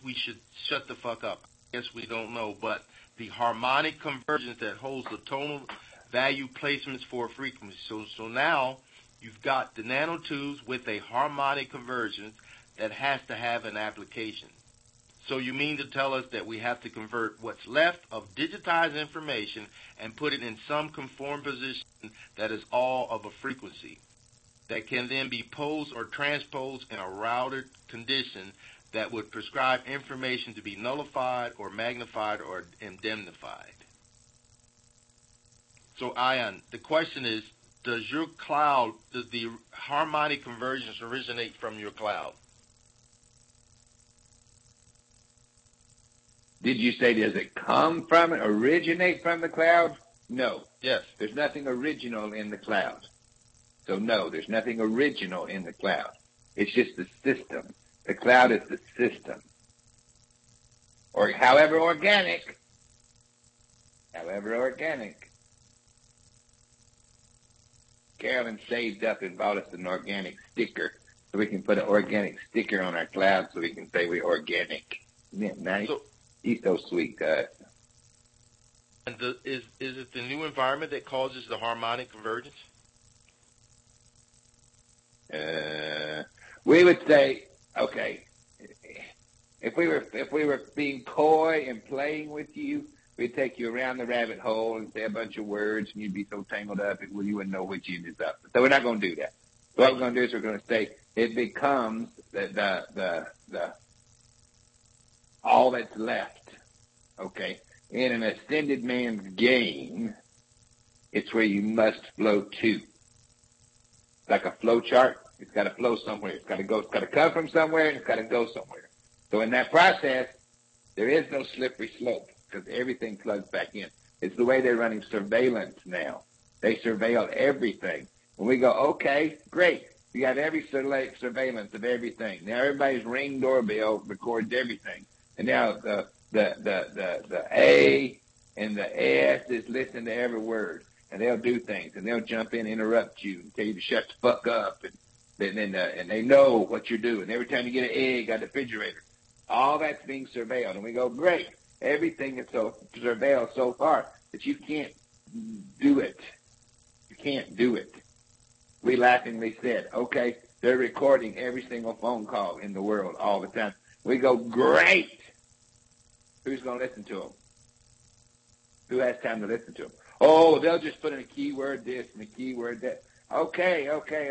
we should shut the fuck up. I guess we don't know, but the harmonic convergence that holds the tonal value placements for a frequency. So now you've got the nanotubes with a harmonic convergence that has to have an application. So you mean to tell us that we have to convert what's left of digitized information and put it in some conformed position that is all of a frequency that can then be posed or transposed in a routed condition that would prescribe information to be nullified or magnified or indemnified. So Ion, the question is, does the harmonic convergence originate from your cloud? Did you say, does it come from it, originate from the cloud? No. Yes. There's nothing original in the cloud. So no, there's nothing original in the cloud. It's just the system. The cloud is the system. Or however organic. Carolyn saved up and bought us an organic sticker so we can put an organic sticker on our cloud so we can say we're organic. Isn't that nice? He's so sweet, guys. And is it the new environment that causes the harmonic convergence? We would say, okay, if we were being coy and playing with you, we'd take you around the rabbit hole and say a bunch of words, and you'd be so tangled up, you wouldn't know which end is up. So we're not going to do that. So what we're going to do is we're going to say it becomes the all that's left. Okay, in an ascended man's game, it's where you must flow to. Like a flow chart, it's got to flow somewhere. It's got to go. It's got to come from somewhere, and it's got to go somewhere. So in that process, there is no slippery slope because everything plugs back in. It's the way they're running surveillance now. They surveil everything. And we go, okay, great. You got every surveillance of everything. Now everybody's Ring doorbell records everything. And now the A and the S is listening to every word. And they'll do things, and they'll jump in, interrupt you, and tell you to shut the fuck up, and they know what you're doing. Every time you get an egg out of the refrigerator, all that's being surveilled. And we go, great, everything is so surveilled so far that you can't do it. You can't do it. We laughingly said, okay, they're recording every single phone call in the world all the time. We go, great. Who's going to listen to them? Who has time to listen to them? Oh, they'll just put in a keyword this and a keyword that. Okay.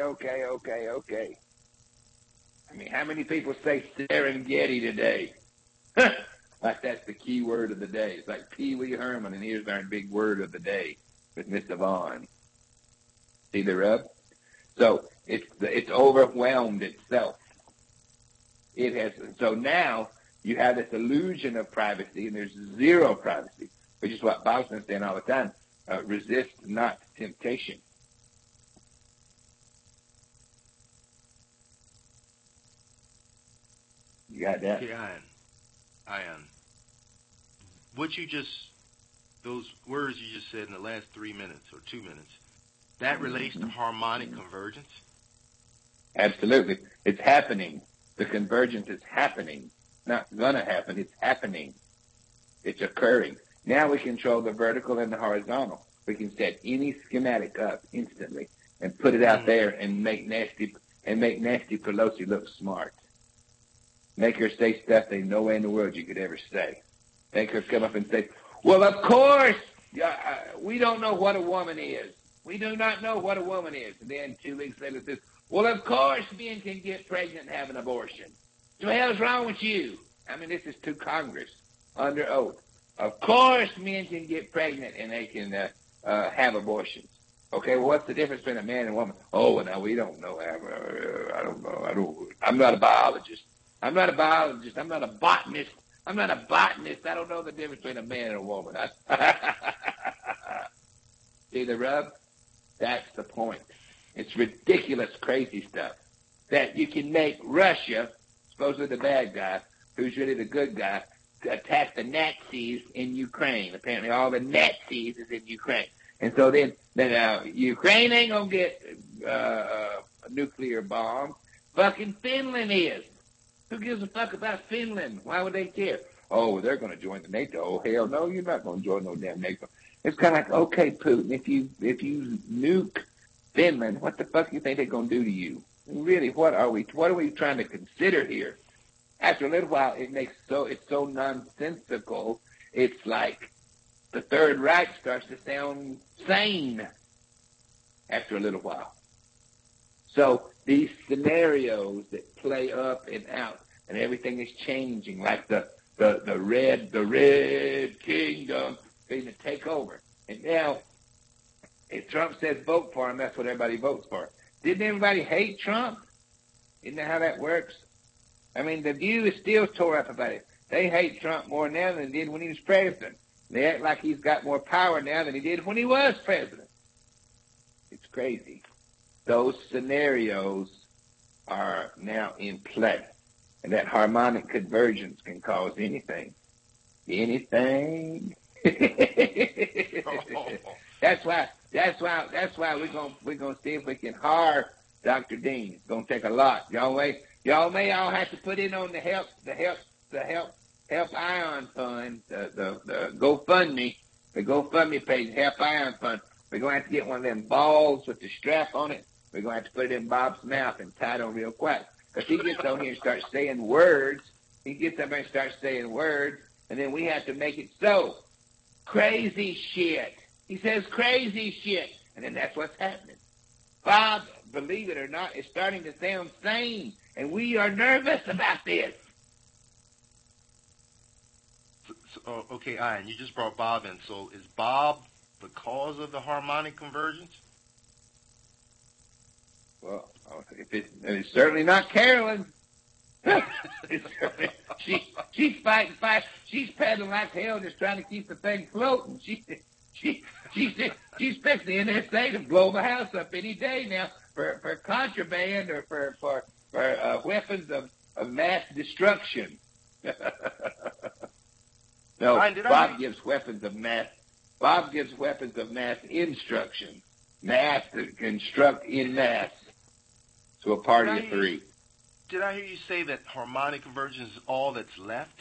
I mean, how many people say Serengeti today? Like that's the keyword of the day. It's like Pee Wee Herman, and here's our big word of the day with Mr. Vaughn. See the rub? So it's overwhelmed itself. It has. So now you have this illusion of privacy, and there's zero privacy, which is what Bob's been saying all the time. Resist not temptation. You got that? Okay, Ion. Those words you just said in the last 3 minutes or 2 minutes, that relates to harmonic convergence? Absolutely. It's happening. The convergence is happening. Not gonna happen, it's happening. It's occurring. Now we control the vertical and the horizontal. We can set any schematic up instantly and put it out there and make Nancy Pelosi look smart. Make her say stuff that no way in the world you could ever say. Make her come up and say, well, of course, we don't know what a woman is. We do not know what a woman is. And then 2 weeks later says, well, of course men can get pregnant and have an abortion. So what the hell's wrong with you? I mean, this is to Congress under oath. Of course men can get pregnant and they can have abortions. Okay, well, what's the difference between a man and a woman? Oh, well, now we don't know. I don't know. I'm not a biologist. I'm not a botanist. I don't know the difference between a man and a woman. See the rub? That's the point. It's ridiculous, crazy stuff. That you can make Russia, supposedly the bad guy, who's really the good guy, to attack the Nazis in Ukraine. Apparently all the Nazis is in Ukraine. And so then Ukraine ain't going to get a nuclear bomb. Fucking Finland is. Who gives a fuck about Finland? Why would they care? Oh, they're going to join the NATO. Oh, hell no, you're not going to join no damn NATO. It's kind of like, okay, Putin, if you nuke Finland, what the fuck do you think they're going to do to you? Really, what are we trying to consider here? After a little while, it's so nonsensical. It's like the Third Reich starts to sound sane after a little while. So these scenarios that play up and out, and everything is changing, like the red kingdom being to take over. And now, if Trump says vote for him, that's what everybody votes for. Didn't everybody hate Trump? Isn't that how that works? I mean, the view is still tore up about it. They hate Trump more now than they did when he was president. They act like he's got more power now than he did when he was president. It's crazy. Those scenarios are now in play. And that harmonic convergence can cause anything. Anything. That's why we're gonna see if we can hire Dr. Dean. It's gonna take a lot. Y'all may all have to put in on the help Ion Fund, the GoFundMe page, Help Ion Fund. We're gonna have to get one of them balls with the strap on it. We're gonna have to put it in Bob's mouth and tie it on real quick. Because he gets on here and starts saying words. He gets up there and starts saying words, and then we have to make it so. Crazy shit. He says crazy shit, and then that's what's happening. Bob, believe it or not, is starting to sound sane, and we are nervous about this. Okay, Ian, you just brought Bob in. So is Bob the cause of the harmonic convergence? Well, it's certainly not Carolyn. She's fighting. She's pedaling like hell, just trying to keep the thing floating. She's fixing the NSA to blow the house up any day now for contraband or for weapons of mass destruction. No, Bob gives weapons of mass. Bob gives weapons of mass instruction. Mass to construct in mass. To a party of three. Did I hear you say that harmonic convergence is all that's left?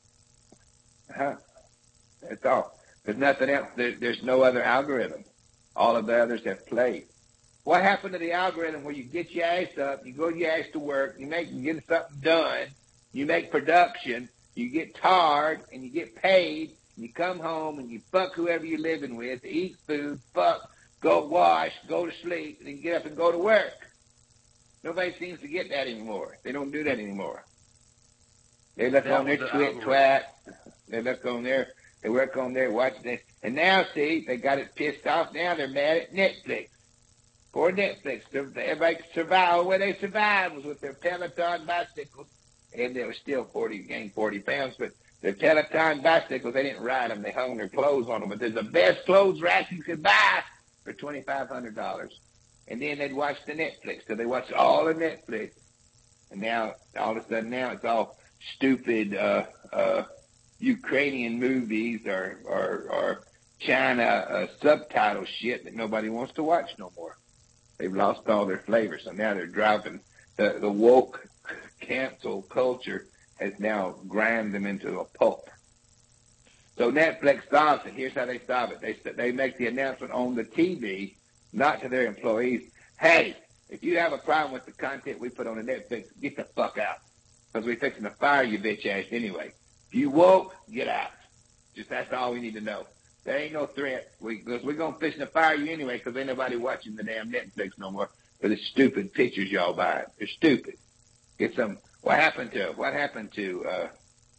That's all. There's nothing else. There's no other algorithm. All of the others have played. What happened to the algorithm where you get your ass up, you go your ass to work, you get something done, you make production, you get tired, and you get paid, and you come home and you fuck whoever you're living with, eat food, fuck, go wash, go to sleep, and then get up and go to work. Nobody seems to get that anymore. They don't do that anymore. They look on their twat. They look on there. They work on there, watch this. And now, see, they got it pissed off. Now they're mad at Netflix. Poor Netflix. Everybody survived. Where they survived was with their Peloton bicycles. And they were still gained 40 pounds. But their Peloton bicycles, they didn't ride them. They hung their clothes on them. But they're the best clothes rack you could buy for $2,500. And then they'd watch the Netflix. So they watched all the Netflix. And now, all of a sudden, now it's all stupid Ukrainian movies or China subtitle shit that nobody wants to watch no more. They've lost all their flavor. So now they're driving the woke cancel culture has now ground them into a pulp. So Netflix solves it. Here's how they solve it. They make the announcement on the TV, not to their employees. Hey, if you have a problem with the content we put on the Netflix, get the fuck out. Because we're fixing to fire you bitch ass anyway. If you woke, get out. Just that's all we need to know. There ain't no threat. Because we're going to fix to fire you anyway because ain't nobody watching the damn Netflix no more for the stupid pictures y'all buy. They're stupid. Get some. What happened to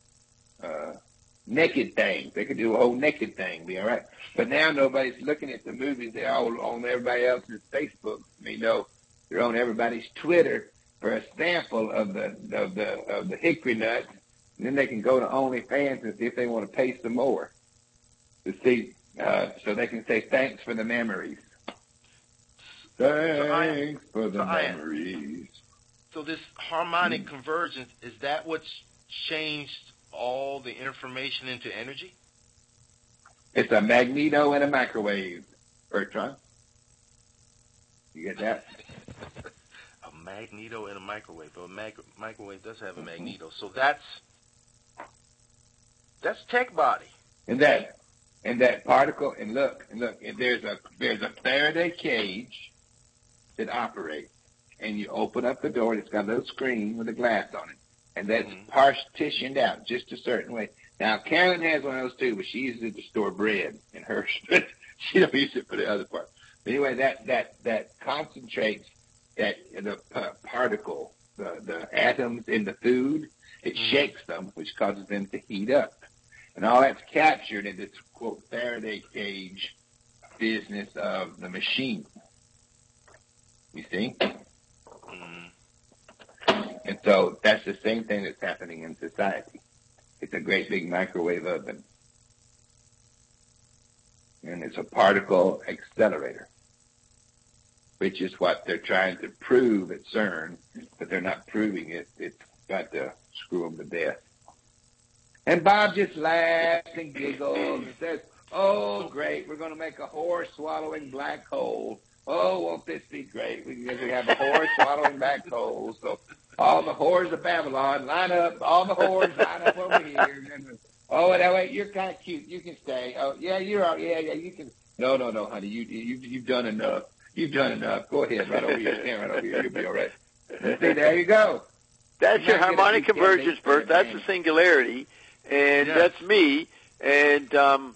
naked things? They could do a whole naked thing, be all right. But now nobody's looking at the movies. They're all on everybody else's Facebook. They're on everybody's Twitter for a sample of the hickory nuts, and then they can go to OnlyFans and see if they want to pay some more to see, so they can say thanks for the memories. Thanks for the memories. So this harmonic convergence, is that what's changed all the information into energy? It's a magneto and a microwave, Bertrand. You get that? A magneto in a microwave. But a microwave does have a magneto. So that's tech body. And that particle, and look, there's a Faraday cage that operates, and you open up the door, it's got a little screen with a glass on it, and that's partitioned out just a certain way. Now, Carolyn has one of those too, but she uses it to store bread in hers. She don't use it for the other part. But anyway, that concentrates the particle, the atoms in the food. It shakes them, which causes them to heat up. And all that's captured in this, quote, Faraday cage business of the machine. You see? And so that's the same thing that's happening in society. It's a great big microwave oven. And it's a particle accelerator, which is what they're trying to prove at CERN, but they're not proving it. It's got to screw them to death. And Bob just laughs and giggles and says, oh, great, we're going to make a horse swallowing black hole. Oh, won't this be great? We have a horse swallowing black holes. So all the whores of Babylon line up. All the whores line up over here. Oh, no, wait, you're kind of cute. You can stay. Oh, yeah, you're all. Yeah, you can. No, honey, you've done enough. You've done enough. Go ahead, right over here. Stand right over here. You'll be all right. See, there you go. That's your harmonic convergence, Bert. That's the singularity, and that's me. And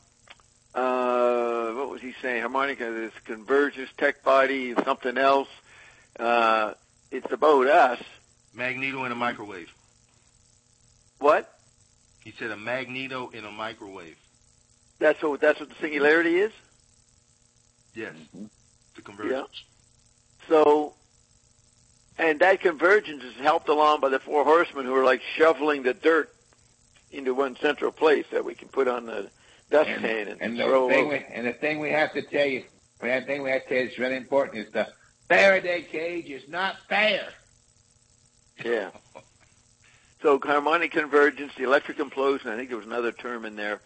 what was he saying? Harmonica, this convergence, tech body, something else. It's about us. Magneto in a microwave. What? He said a magneto in a microwave. That's what the singularity is? Yes. The convergence. Yeah. So, and that convergence is helped along by the four horsemen who are like shoveling the dirt into one central place that we can put on the dustpan and throw over. And the thing we have to tell you, is really important, is the Faraday cage is not fair. Yeah. So harmonic convergence, the electric implosion, I think there was another term in there.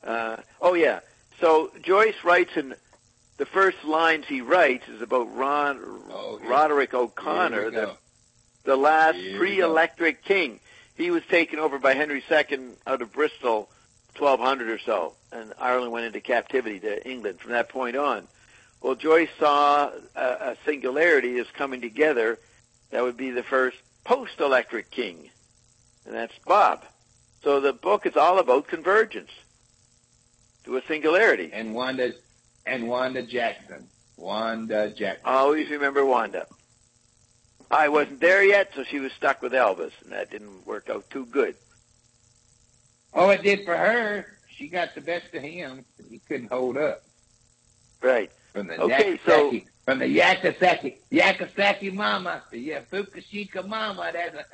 So Joyce writes in the first lines he writes is about Roderick O'Connor, the last pre-electric king. He was taken over by Henry II out of Bristol, 1200 or so, and Ireland went into captivity to England from that point on. Well, Joyce saw a singularity as coming together that would be the first post-electric king, and that's Bob. So the book is all about convergence to a singularity. And Wanda Jackson. Wanda Jackson. Always remember Wanda. I wasn't there yet, so she was stuck with Elvis, and that didn't work out too good. Oh, it did for her. She got the best of him. He couldn't hold up. Right. From the Yakasaki mama, the Fukushika mama.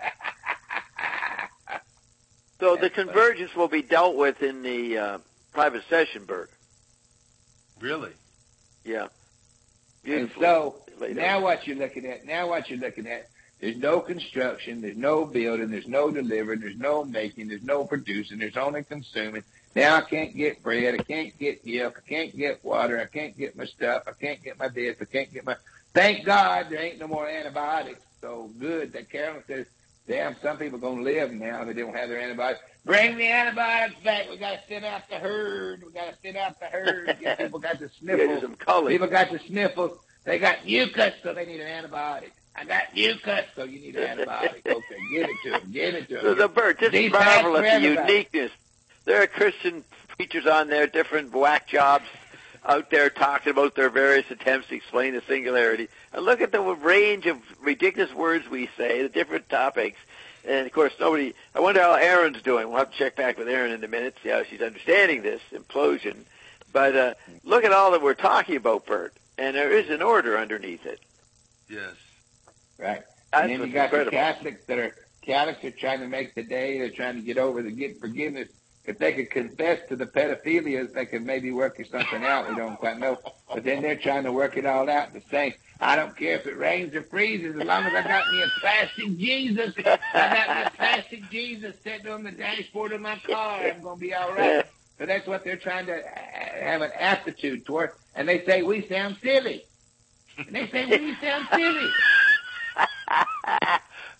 So the convergence will be dealt with in the private session, Bert. Really? Yeah. Beautiful. And so now what you're looking at, there's no construction, there's no building, there's no delivering, there's no making, there's no producing, there's only consuming. Now I can't get bread, I can't get milk, I can't get water, I can't get my stuff, I can't get my this, I can't get my... Thank God there ain't no more antibiotics. So good that Carolyn says, damn, some people are going to live now if they don't have their antibiotics. Bring the antibiotics back. We got to thin out the herd. People got the sniffles. People got the sniffles. They got mucus, so they need an antibiotic. I got mucus, so you need an antibiotic. Okay, give it to them. So the Bert, just marvel at the uniqueness. There are Christian preachers on there, different whack jobs out there talking about their various attempts to explain the singularity. And look at the range of ridiculous words we say, the different topics. And, of course, I wonder how Erin's doing. We'll have to check back with Erin in a minute, see how she's understanding this implosion. But look at all that we're talking about, Bert. And there is an order underneath it. Yes. Right. And then you got the Catholics Catholics are trying to make the day. They're trying to get forgiveness. If they could confess to the pedophilia, they could maybe work something out. We don't quite know. But then they're trying to work it all out. The same. I don't care if it rains or freezes, as long as I got me a plastic Jesus. I got me a plastic Jesus sitting on the dashboard of my car. I'm going to be all right. So that's what they're trying to have an aptitude toward. And they say we sound silly. And they say we sound silly.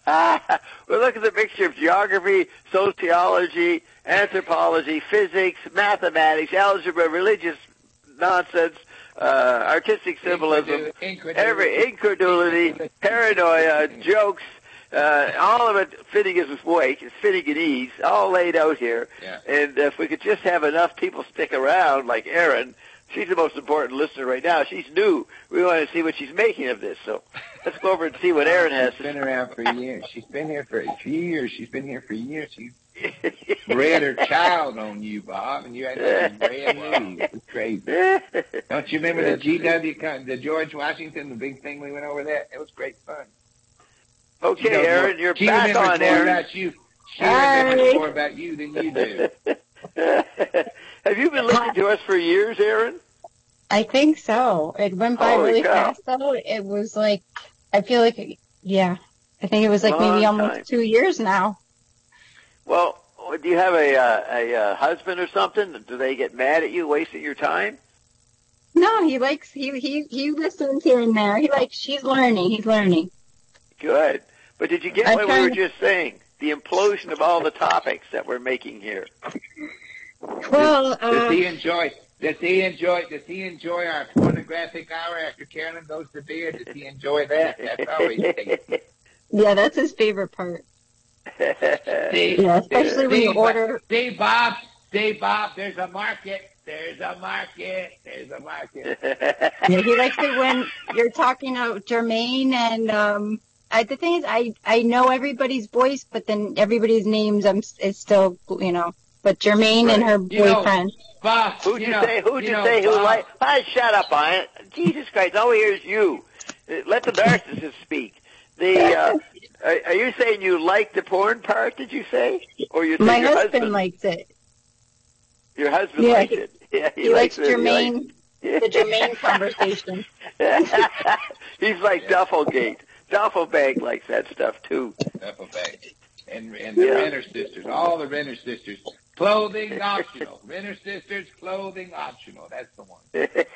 We're looking at the mixture of geography, sociology, anthropology, physics, mathematics, algebra, religious nonsense, artistic symbolism, incredulity, paranoia, jokes, all of it fitting his weight, it's fitting at ease, all laid out here. Yeah. And if we could just have enough people stick around, like Erin, she's the most important listener right now. She's new. We want to see what she's making of this. So let's go over and see what Erin has. She's been around for years. She's been here for years. She's been here for years. She's bred her child on you, Bob, and you had nothing brand new. It's crazy. Don't you remember the George Washington, the big thing we went over that? It was great fun. Okay, Erin, you're back on, Erin. She remembers more about you than you do. Have you been listening to us for years, Erin? I think so. It went by really fast, though. It was like, I feel like, yeah, I think it was like maybe almost 2 years now. Well, do you have a husband or something? Do they get mad at you wasting your time? No, he listens here and there. He's learning. Good. But did you get what we were just saying? The implosion of all the topics that we're making here. Well, does he enjoy our pornographic hour after Carolyn goes to bed? Does he enjoy that? That's always yeah, that's his favorite part. Especially when you order. See, Bob, there's a market. Yeah, he likes it when you're talking about Jermaine and the thing is, I know everybody's voice, but then everybody's names is still, But Jermaine and her boyfriend. Bob, who'd you say like? Shut up, Ian. Jesus Christ! All we hear is you. Let the narcissist speak. Are you saying you like the porn part? Did you say? Or you? My husband likes it. Your husband likes it. Yeah, he likes Jermaine. The Jermaine conversation. He's like Duffelgate. Duffelbank likes that stuff too. Duffelbank. And the Renner sisters, all the Renner sisters, clothing optional. Renner sisters, clothing optional. That's the one.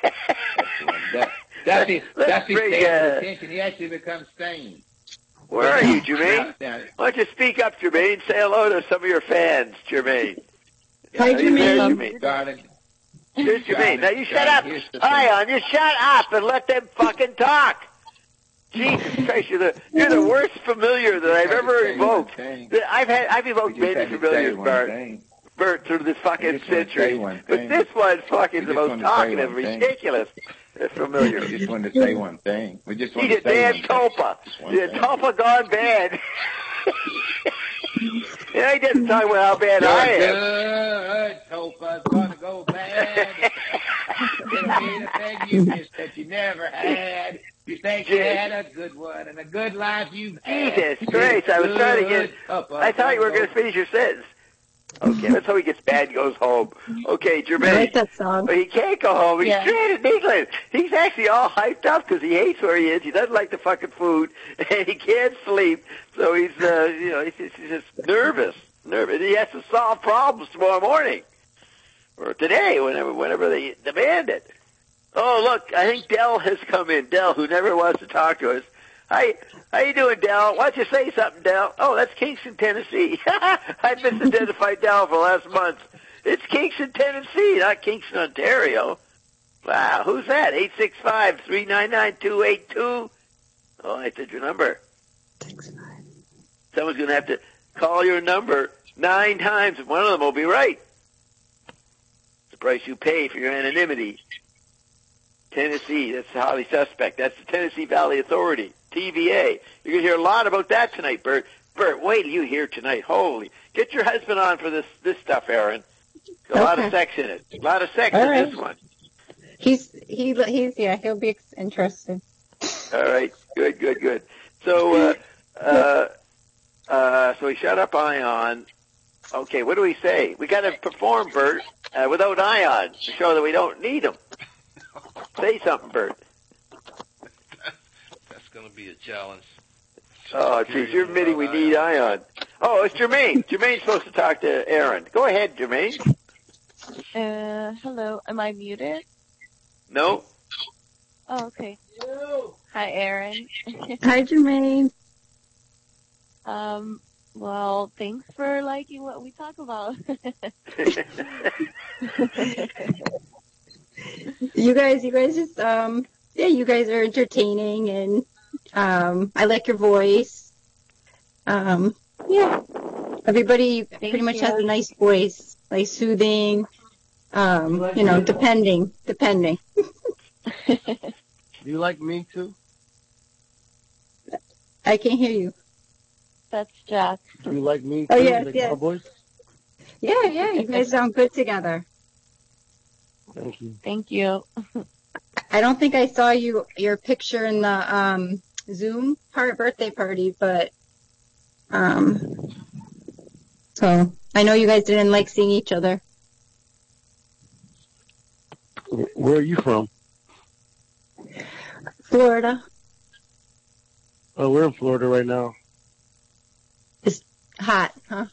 Duffy stands attention. He actually becomes sane. Where are you, Jermaine? Why don't you speak up, Jermaine? Say hello to some of your fans, Jermaine. Hi, Jermaine. Darling. Here's Jermaine. Now you shut up. Ion, you shut up and let them fucking talk. Jesus Christ, you're the worst familiar that I've ever evoked. I've evoked many familiars, Bert, through this fucking century. But this one fucking the most talkative, ridiculous familiar. We just wanted to say one thing. He's a damn Topa. He's a Topa gone bad. Yeah, he doesn't talk about how bad I am. Good Topa's gonna go bad. It'll be the thing you missed that you never had. You think you had a good one and a good life you've had. Jesus Christ, I was trying to get... I thought you were going to finish your sentence. Okay, that's how he gets bad and goes home. Okay, Jermaine. I like that song. But he can't go home. He's stranded in England. He's actually all hyped up because he hates where he is. He doesn't like the fucking food, and he can't sleep. So he's, he's just nervous. He has to solve problems tomorrow morning. Or today, whenever they demand it. Oh, look, I think Dell has come in. Dell, who never wants to talk to us. Hi, how you doing, Dell? Why don't you say something, Dell? Oh, that's Kingston, Tennessee. I misidentified Dell for last month. It's Kingston, Tennessee, not Kingston, Ontario. Wow, who's that? 865-399-282. Oh, I said your number. 65. Someone's going to have to call your number 9 times, and one of them will be right. It's the price you pay for your anonymity. Tennessee, that's the highly suspect. That's the Tennessee Valley Authority, TVA. You're going to hear a lot about that tonight, Bert. Bert, wait till you hear tonight. Holy. Get your husband on for this stuff, Aaron. A lot of sex in it. A lot of sex in this one. He'll be interested. All right. Good. So, so we shut up Ion. Okay, what do we say? We got to perform, Bert, without Ion to show that we don't need him. Say something, Bert. That's going to be a challenge. Oh, geez, you're admitting we need Ion. Oh, it's Jermaine. Jermaine's supposed to talk to Aaron. Go ahead, Jermaine. Hello. Am I muted? No. Oh, okay. Hi, Aaron. Hi, Jermaine. Well, thanks for liking what we talk about. You guys just, you guys are entertaining, and I like your voice. Yeah, everybody pretty much has a nice voice, like soothing, depending. Do you like me too? I can't hear you. That's Jack. Do you like me too? Oh, yes, like yes. Cowboys? Yeah, you guys sound good together. Thank you. Thank you. I don't think I saw your picture in the Zoom birthday party, but so I know you guys didn't like seeing each other. Where are you from? Florida. Oh, we're in Florida right now. It's hot, huh?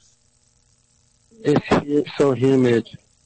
It's so humid.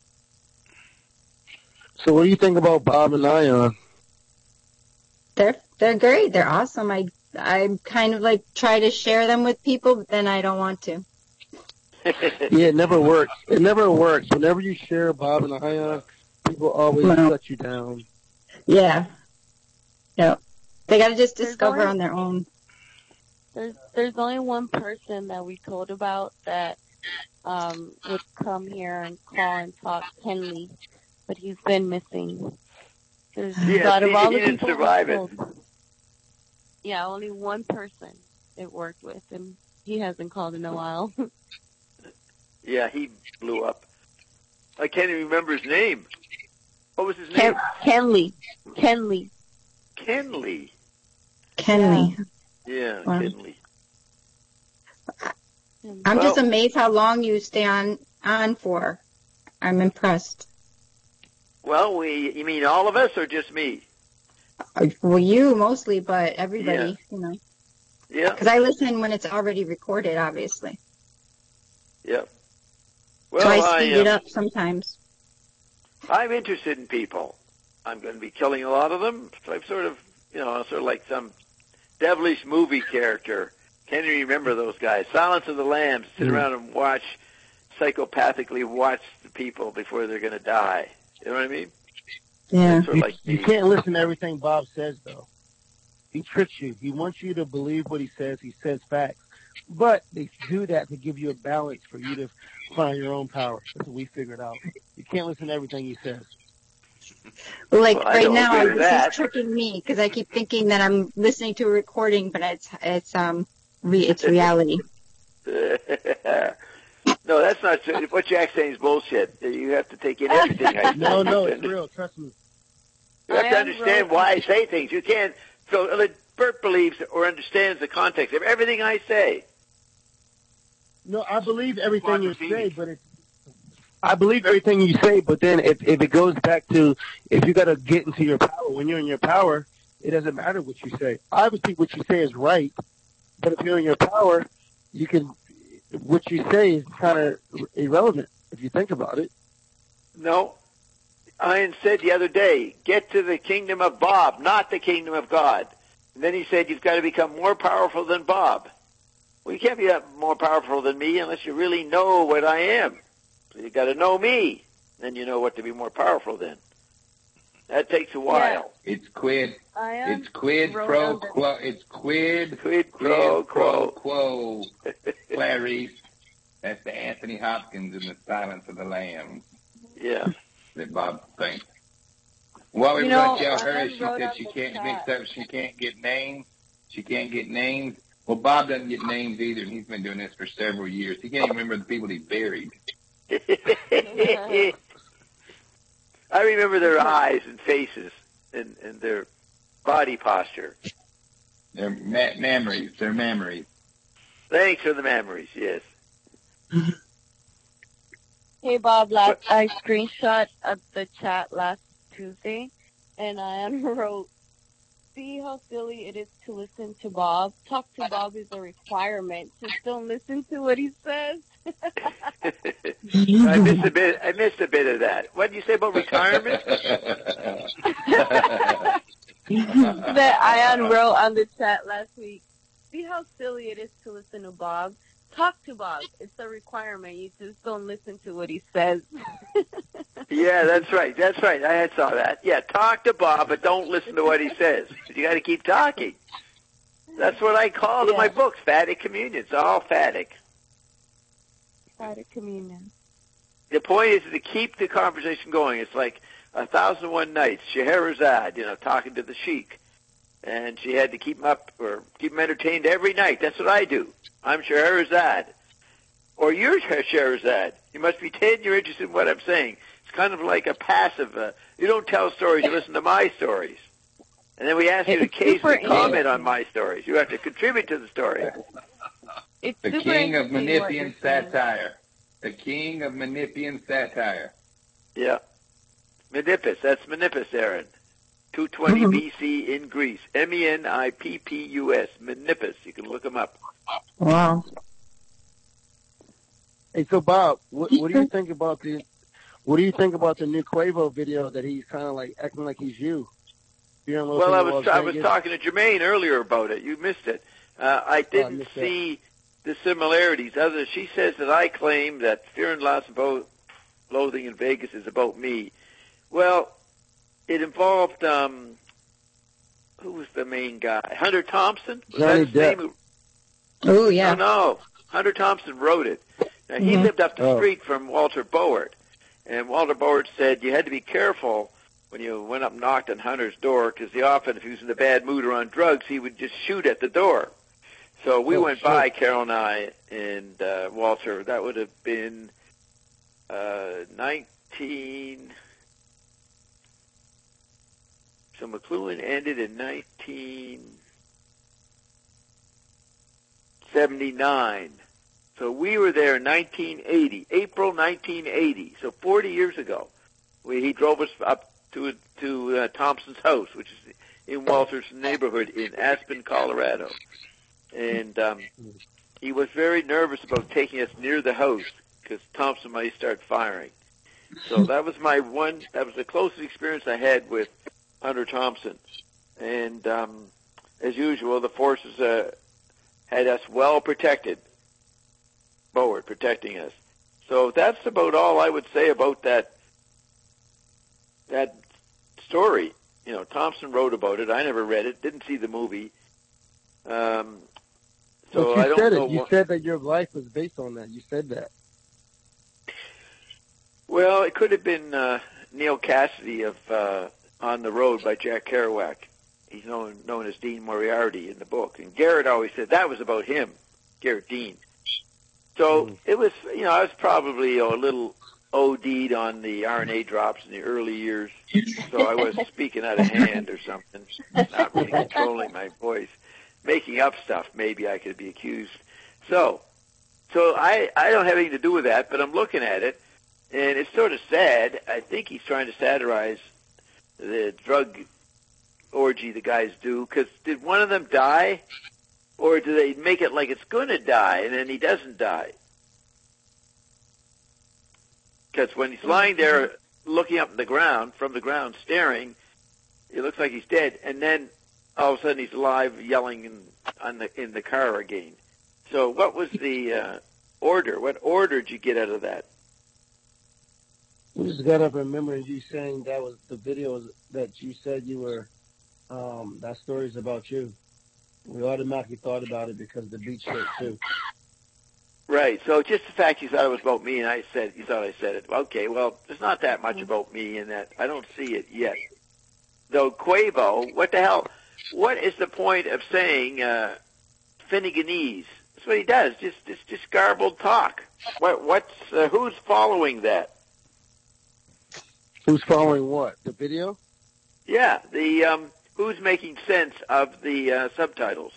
So what do you think about Bob and Ion? They're great. They're awesome. I kind of like try to share them with people, but then I don't want to. Yeah, it never works. It never works. Whenever you share Bob and Ion, people always shut you down. Yeah. Yep. They got to just discover on their own. There's only one person that we told about that would come here and call and talk, Henley, but he's been missing. Yeah, he didn't survive it. Yeah, only one person it worked with, and he hasn't called in a while. Yeah, he blew up. I can't even remember his name. What was his name? Kenley. Kenley. Yeah, Wow. Kenley. I'm just amazed how long you stay on for. I'm impressed. Well, you mean all of us or just me? Well, you mostly, but everybody, Yeah. Because I listen when it's already recorded, obviously. Yeah. Well, so I speed it up sometimes. I'm interested in people. I'm going to be killing a lot of them. So I'm sort of like some devilish movie character. Can't even remember those guys. Silence of the Lambs. Sit around and psychopathically watch the people before they're going to die. You know what I mean? Yeah. You can't listen to everything Bob says, though. He tricks you. He wants you to believe what he says. He says facts. But they do that to give you a balance for you to find your own power. That's what we figured out. You can't listen to everything he says. Well, right now, this is tricking me because I keep thinking that I'm listening to a recording, but it's reality. No, that's not true. What Jack's saying is bullshit. You have to take in everything I say. No, it's real. Trust me. You have to understand why I say things. You can't. So Bert believes or understands the context of everything I say. No, I believe everything you say, but then if it goes back to if you got to get into your power, when you're in your power, it doesn't matter what you say. Obviously, what you say is right, but if you're in your power, what you say is kind of irrelevant if you think about it. No. Ian said the other day, get to the kingdom of Bob, not the kingdom of God. And then he said, you've got to become more powerful than Bob. Well, you can't be more powerful than me unless you really know what I am. So you got to know me. Then you know what to be more powerful than. That takes a while. Yeah. It's quid pro quo. It's quid pro quo. Clarice. That's the Anthony Hopkins in the Silence of the Lambs. Yeah. That Bob thinks. Well, we brought y'all her. She said she can't mix up. She can't get names. She can't get names. Well, Bob doesn't get names either, and he's been doing this for several years. He can't even remember the people he buried. I remember their eyes and faces and their body posture. Their memories. Thanks for the memories, yes. Hey, Bob, I screenshot of the chat last Tuesday, and I wrote, see how silly it is to listen to Bob? Talk to Bob is a requirement. Just don't listen to what he says. I missed a bit of that. What did you say about retirement? That Ian wrote on the chat last week. See how silly it is to listen to Bob? Talk to Bob. It's a requirement. You just don't listen to what he says. Yeah, that's right. That's right. I saw that. Yeah, talk to Bob, but don't listen to what he says. You got to keep talking. That's what I call in my books, Phatic Communion. It's all Phatic. Phatic Communion. The point is to keep the conversation going. It's like 1001 Nights, Scheherazade, talking to the sheik. And she had to keep him up or keep him entertained every night. That's what I do. I'm Scheherazade. Or you're Scheherazade. You must pretend you're interested in what I'm saying. It's kind of like a passive. You don't tell stories, you listen to my stories. And then we ask you to occasionally comment on my stories. You have to contribute to the story. It's the king of Menippean satire. The king of Menippean satire. Yeah. Menippus. That's Menippus, Aaron. 220 BC in Greece. Menippus. Menippus. You can look him up. Wow. Hey, so Bob, what do you think about the new Quavo video that he's kind of like acting like he's you? Well, I was talking to Jermaine earlier about it. You missed it. I didn't see the similarities. She says that I claim that Fear and Loathing in Vegas is about me. Well, it involved who was the main guy? Hunter Thompson? Was Johnny that his name? Oh, yeah. No. Hunter Thompson wrote it. Now, he lived up the street from Walter Board. And Walter Board said you had to be careful when you went up and knocked on Hunter's door, because if he was in a bad mood or on drugs, he would just shoot at the door. So we went by, Carol and I, and Walter. That would have been 19... So McLuhan ended in 1979. So we were there in 1980, April 1980. So 40 years ago, he drove us up to Thompson's house, which is in Walter's neighborhood in Aspen, Colorado. And he was very nervous about taking us near the house because Thompson might start firing. So that was the closest experience I had with Hunter Thompson. And as usual, the forces had us well protected. Board protecting us. So that's about all I would say about that story. Thompson wrote about it. I never read it, didn't see the movie. So but I don't know. You said that your life was based on that. You said that. Well, it could have been Neil Cassidy of On the Road by Jack Kerouac. He's known as Dean Moriarty in the book. And Garrett always said that was about him, Garrett Dean. So it was, I was probably a little OD'd on the RNA drops in the early years. So I was speaking out of hand or something, not really controlling my voice, making up stuff. Maybe I could be accused. So I don't have anything to do with that, but I'm looking at it, and it's sort of sad. I think he's trying to satirize the drug orgy the guys do, because did one of them die? Or do they make it like it's going to die, and then he doesn't die? Because when he's lying there looking up at the ground, from the ground, staring, it looks like he's dead. And then all of a sudden he's alive, yelling in the car again. So what was the order? What order did you get out of that? We just got up and remembered you saying that was the video that you said you were, that story's about you. We automatically thought about it because the beach shirt too. Right. So just the fact you thought it was about me, and you thought I said it. Okay. Well, there's not that much about me in that. I don't see it yet. Though Quavo, what the hell? What is the point of saying Finneganese? That's what he does. Just garbled talk. Who's following that? Who's following what? The video? Yeah. Who's making sense of the subtitles?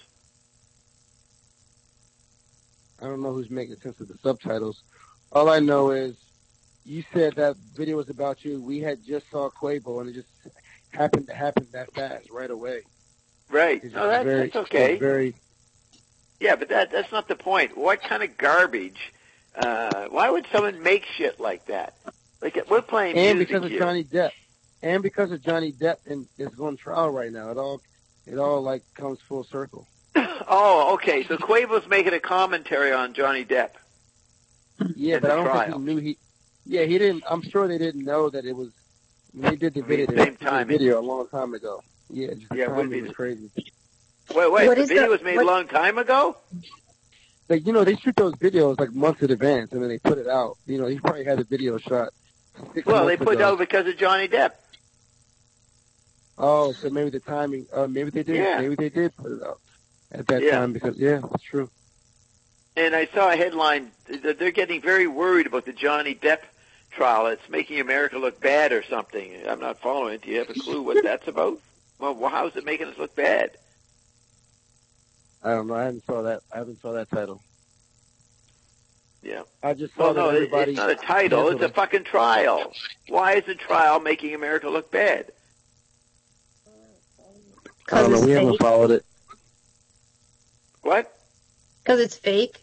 I don't know who's making sense of the subtitles. All I know is you said that video was about you. We had just saw Quavo, and it just happened to happen that fast, right away. Right. No, that's okay. Yeah, but that's not the point. What kind of garbage? Why would someone make shit like that? Like, we're playing music and because of here. Johnny Depp. And because of Johnny Depp and is on trial right now, it all like comes full circle. Oh, okay. So Quavo's making a commentary on Johnny Depp. Yeah, but I don't think he knew Yeah, he didn't. I'm sure they didn't know that it was. When they did the video, same time. Video a long time ago. Yeah, just the timing was crazy. Wait. The video was made a long time ago. Like, they shoot those videos like months in advance, and then they put it out. He probably had the video shot. Well, they put it out because of Johnny Depp. Oh, so maybe the timing. Maybe they did. Yeah. Maybe they did put it out at that time because that's true. And I saw a headline that they're getting very worried about the Johnny Depp trial. It's making America look bad or something. I'm not following it. Do you have a clue what that's about? Well, how is it making us look bad? I don't know. I haven't saw that title. Yeah. I just saw that everybody. It's not a title. It's a fucking trial. Why is the trial making America look bad? I don't know. We haven't followed it. What? Because it's fake.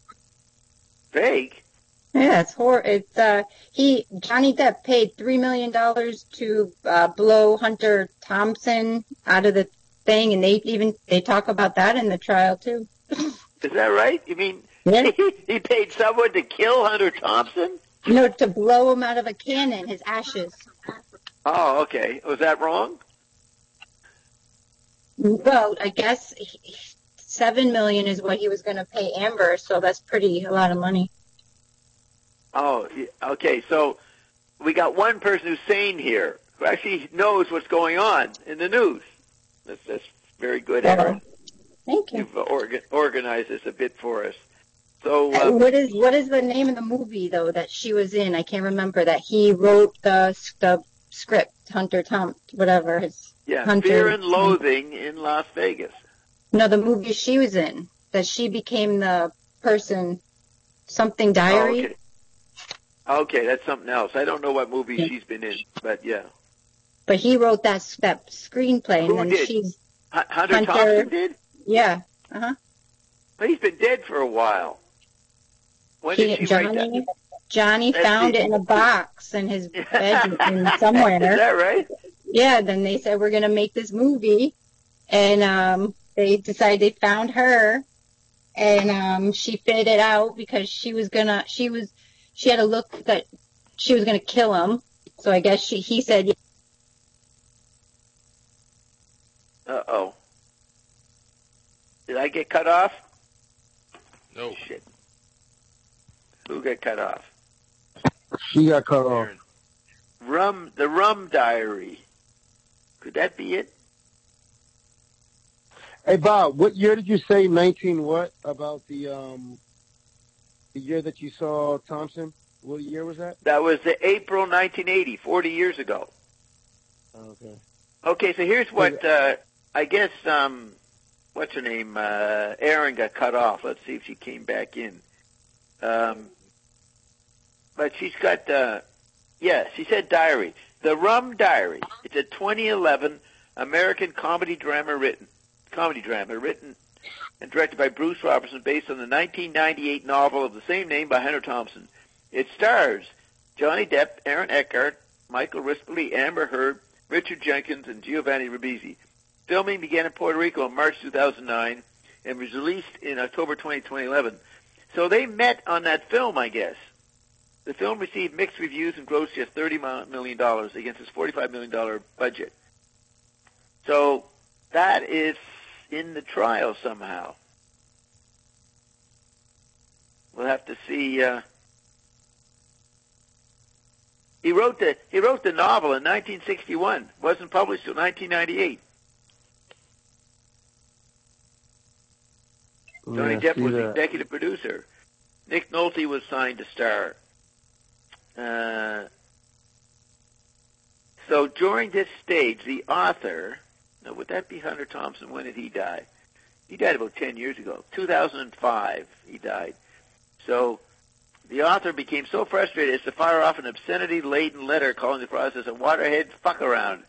Fake? Yeah, it's Johnny Depp paid $3 million to blow Hunter Thompson out of the thing, and they talk about that in the trial too. Is that right? You mean yeah. he paid someone to kill Hunter Thompson? No, to blow him out of a cannon, his ashes. Oh, okay. Was that wrong? Well, I guess $7 million is what he was going to pay Amber, so that's a lot of money. Oh, okay. So we got one person who's sane here, who actually knows what's going on in the news. That's very good, Aaron. Thank you. You've organized this a bit for us. So what is the name of the movie though that she was in? I can't remember. That he wrote the script, Hunter whatever his. Yeah, Hunter, Fear and Loathing in Las Vegas. No, the movie she was in, that she became the person, something diary. Oh, okay, that's something else. I don't know what movie she's been in, but yeah. But he wrote that screenplay, Who and then did? she's Hunter Thompson did? Yeah. But he's been dead for a while. When did she write that? Johnny found it in a box in his bedroom somewhere. Is that right? Yeah, then they said, we're going to make this movie. And they decided they found her. And she fitted it out because she had a look that she was going to kill him. So I guess he said. Uh-oh. Did I get cut off? No. Shit. Who got cut off? She got cut off. The Rum Diary. Could that be it? Hey, Bob, what year did you say 19 what about the year that you saw Thompson? What year was that? That was April 1980, 40 years ago. Okay. Okay, so here's what, I guess, what's her name? Erin got cut off. Let's see if she came back in. But she's got, she said diary. The Rum Diary. It's a 2011 American comedy drama written and directed by Bruce Robertson, based on the 1998 novel of the same name by Hunter Thompson. It stars Johnny Depp, Aaron Eckhart, Michael Rispoli, Amber Heard, Richard Jenkins, and Giovanni Ribisi. Filming began in Puerto Rico in March 2009 and was released in October 2011. So they met on that film, I guess. The film received mixed reviews and grossed just $30 million against its $45 million budget. So that is in the trial somehow. We'll have to see. He wrote the novel in 1961. Wasn't published till 1998. Johnny Depp was the executive producer. Nick Nolte was signed to star. So during this stage, the author, now would that be Hunter Thompson? When did he die? He died about 10 years ago. 2005, he died. So the author became so frustrated as to fire off an obscenity-laden letter calling the process a waterhead fuck around.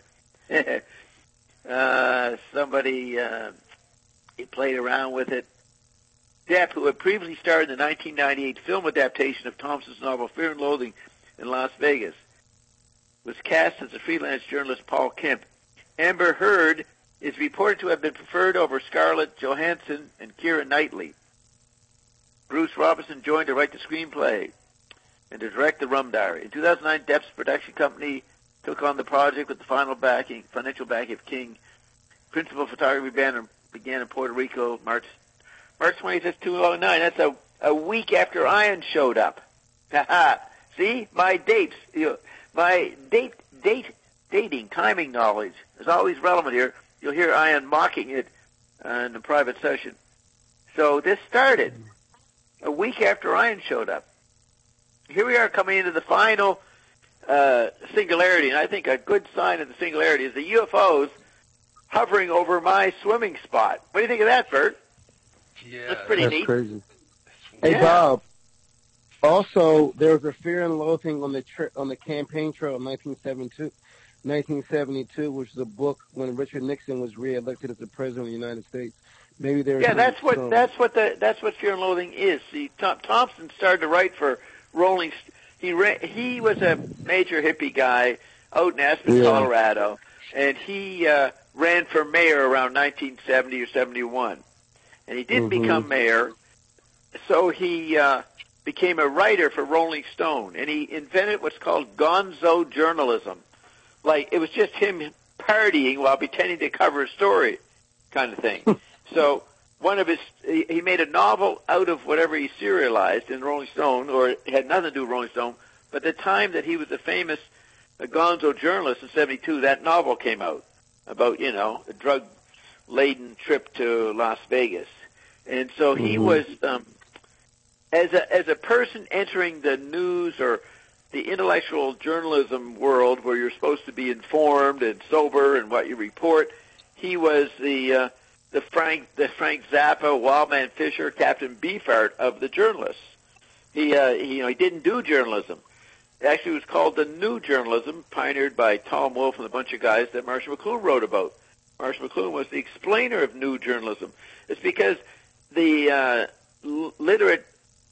He played around with it. Depp, who had previously starred in the 1998 film adaptation of Thompson's novel Fear and Loathing in Las Vegas, was cast as a freelance journalist Paul Kemp. Amber Heard is reported to have been preferred over Scarlett Johansson and Keira Knightley. Bruce Robinson joined to write the screenplay and to direct The Rum Diary. In 2009, Depp's production company took on the project with the financial backing of King. Principal photography began in Puerto Rico March 25th, 2009. That's a week after Ian showed up. See, my dates, my dating, timing knowledge is always relevant here. You'll hear Ian mocking it in a private session. So this started a week after Ian showed up. Here we are coming into the final singularity, and I think a good sign of the singularity is the UFOs hovering over my swimming spot. What do you think of that, Bert? Yeah, that's pretty neat. Crazy. Hey, Bob. Also, there was a Fear and Loathing on the campaign trail in 1972, which is a book when Richard Nixon was reelected as the president of the United States. Maybe there. Yeah, that's what Fear and Loathing is. See, Thompson started to write for Rolling. He was a major hippie guy out in Aspen, Colorado, and he ran for mayor around 1970 or 71, and he didn't become mayor, so he became a writer for Rolling Stone, and he invented what's called gonzo journalism. Like, it was just him partying while pretending to cover a story kind of thing. So he made a novel out of whatever he serialized in Rolling Stone, or it had nothing to do with Rolling Stone, but the time that he was a famous gonzo journalist in 72, that novel came out about, a drug-laden trip to Las Vegas. And so he was, as a person entering the news or the intellectual journalism world where you're supposed to be informed and sober in what you report, he was the Frank Zappa, Wildman Fisher, Captain Beefheart of the journalists. He didn't do journalism. Actually, it was called the New Journalism, pioneered by Tom Wolfe and a bunch of guys that Marshall McLuhan wrote about. Marshall McLuhan was the explainer of New Journalism. It's because the literate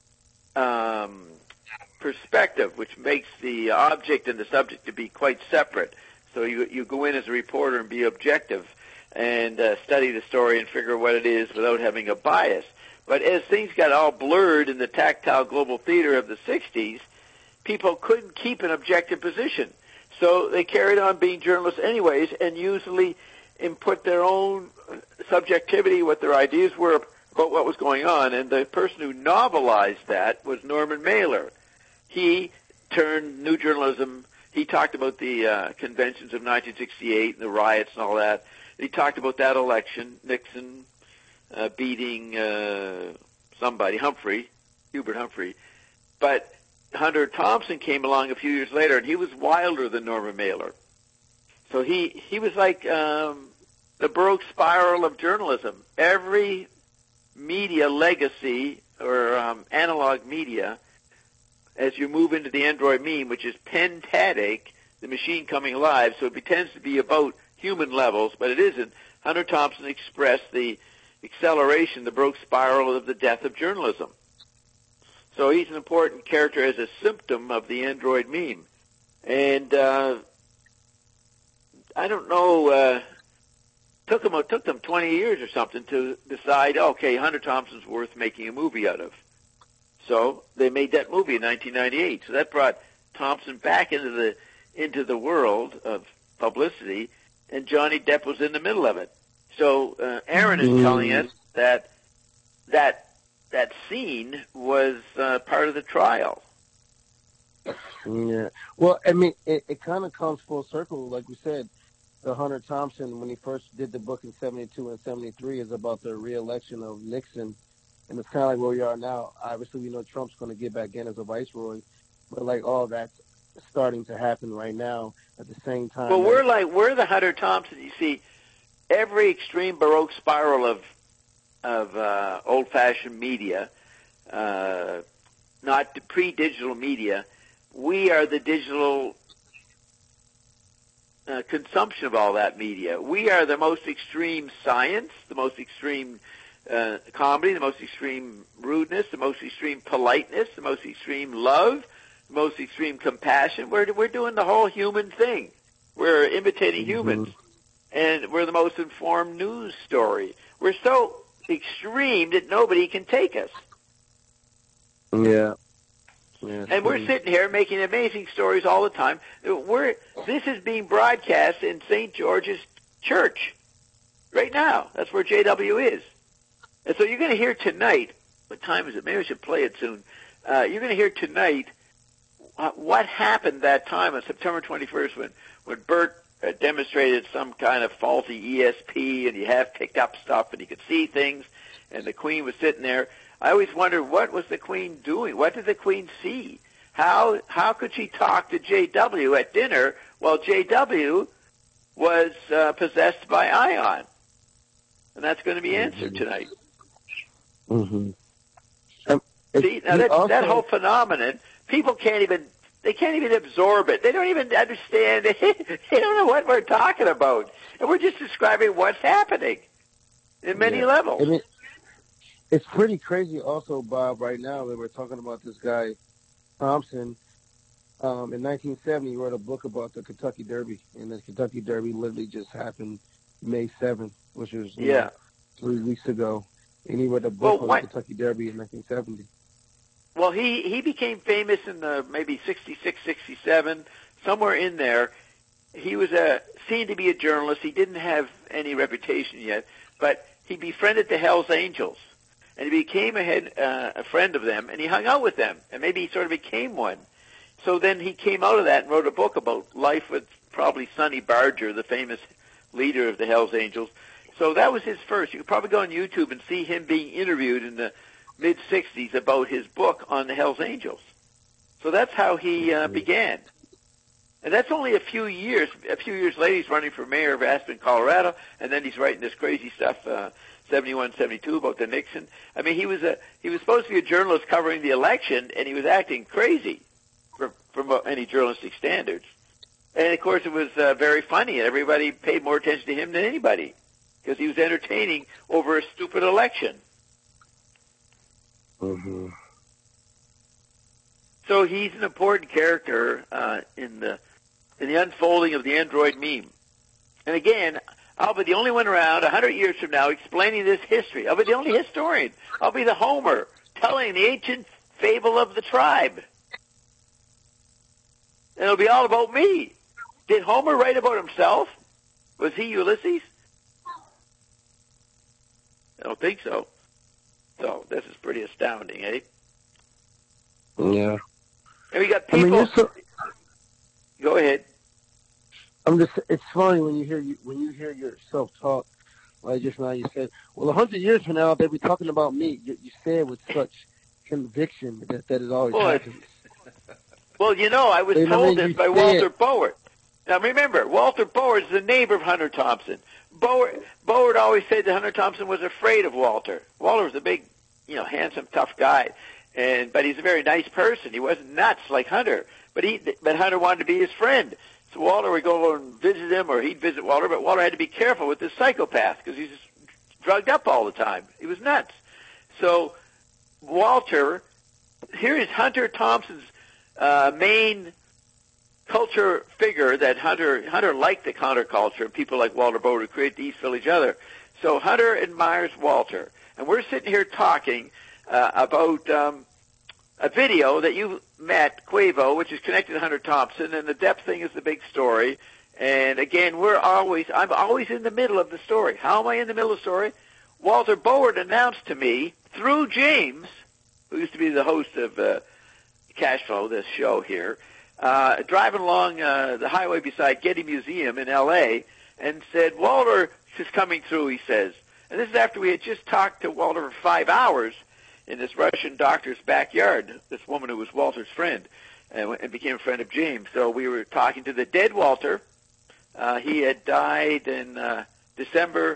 perspective, which makes the object and the subject to be quite separate. So you go in as a reporter and be objective and study the story and figure what it is without having a bias. But as things got all blurred in the tactile global theater of the 60s, people couldn't keep an objective position. So they carried on being journalists anyways and usually input their own subjectivity, what their ideas were about what was going on. And the person who novelized that was Norman Mailer. He turned New Journalism. He talked about the conventions of 1968 and the riots and all that. He talked about that election, Nixon beating somebody, Hubert Humphrey. But Hunter Thompson came along a few years later, and he was wilder than Norman Mailer. So he was like the Baroque spiral of journalism. Every media legacy or analog media, as you move into the Android meme, which is pentatic, the machine coming alive, so it pretends to be about human levels, but it isn't. Hunter Thompson expressed the acceleration, the Baroque spiral of the death of journalism. So he's an important character as a symptom of the Android meme. And I don't know, took them 20 years or something to decide, okay, Hunter Thompson's worth making a movie out of. So they made that movie in 1998. So that brought Thompson back into the world of publicity, and Johnny Depp was in the middle of it. So Aaron is telling us that scene was part of the trial. Yeah. Well, I mean, it kind of comes full circle. Like we said, the Hunter Thompson, when he first did the book in 72 and 73, is about the re-election of Nixon. And it's kind of like where we are now. Obviously, we know Trump's going to get back in as a viceroy. But, like, all that's starting to happen right now at the same time. Well, we're the Hunter Thompson. You see, every extreme Baroque spiral of old-fashioned media, not the pre-digital media, we are the digital consumption of all that media. We are the most extreme science, the most extreme comedy, the most extreme rudeness, the most extreme politeness, the most extreme love, the most extreme compassion. We're doing the whole human thing. We're imitating humans. and we're the most informed news story. We're so extreme that nobody can take us. Yeah. And we're sitting here making amazing stories all the time. This is being broadcast in St. George's Church right now. That's where JW is. And so you're going to hear tonight, what time is it? Maybe I should play it soon. You're going to hear tonight what happened that time on September 21st when Bert demonstrated some kind of faulty ESP, and he half picked up stuff and he could see things, and the Queen was sitting there. I always wondered, what was the Queen doing? What did the Queen see? How could she talk to JW at dinner while JW was possessed by Ion? And that's going to be answered tonight. Mm-hmm. See, now that whole phenomenon, people can't even absorb it. They don't even understand it. They don't know what we're talking about. And we're just describing what's happening in many levels. And it's pretty crazy also, Bob, right now that we're talking about this guy, Thompson. In 1970, he wrote a book about the Kentucky Derby, and the Kentucky Derby literally just happened May 7th, which was 3 weeks ago. And he wrote a book on the Kentucky Derby in 1970. Well, he became famous in the maybe 66, 67, somewhere in there. He was seen to be a journalist. He didn't have any reputation yet, but he befriended the Hells Angels, and he became a friend of them, and he hung out with them, and maybe he sort of became one. So then he came out of that and wrote a book about life with probably Sonny Barger, the famous leader of the Hells Angels. So that was his first. You could probably go on YouTube and see him being interviewed in the mid-'60s about his book on the Hells Angels. So that's how he began. And that's only a few years. A few years later, he's running for mayor of Aspen, Colorado, and then he's writing this crazy stuff, 71, 72, about the Nixon. I mean, he was supposed to be a journalist covering the election, and he was acting crazy from any journalistic standards. And, of course, it was very funny, and everybody paid more attention to him than anybody because he was entertaining over a stupid election. Mm-hmm. So he's an important character in the unfolding of the Android meme. And again, I'll be the only one around 100 years from now explaining this history. I'll be the only historian. I'll be the Homer telling the ancient fable of the tribe. And it'll be all about me. Did Homer write about himself? Was he Ulysses? I don't think so. So this is pretty astounding, eh? Yeah. And we got people. Go ahead. It's funny when you hear yourself talk. Like just now, you said, "Well, 100 years from now, they'll be talking about me." You say it with such conviction that it always happens. Well, I was told this by Walter Bowart. Now remember, Walter Bowart is the neighbor of Hunter Thompson. Bowart always said that Hunter Thompson was afraid of Walter. Walter was a big, handsome, tough guy, but he's a very nice person. He wasn't nuts like Hunter, but Hunter wanted to be his friend. So Walter would go and visit him, or he'd visit Walter, but Walter had to be careful with this psychopath because he's just drugged up all the time. He was nuts. So Walter, here is Hunter Thompson's main culture figure that Hunter liked the counterculture, and people like Walter Bowart who create the East Village Other. So Hunter admires Walter, and we're sitting here talking about a video that you met, Quavo, which is connected to Hunter Thompson, and the depth thing is the big story. And again, I'm always in the middle of the story. How am I in the middle of the story? Walter Bowart announced to me through James, who used to be the host of Cashflow, this show here, driving along the highway beside Getty Museum in L.A., and said, Walter is coming through, he says. And this is after we had just talked to Walter for 5 hours in this Russian doctor's backyard, this woman who was Walter's friend, and became a friend of James. So we were talking to the dead Walter. He had died in December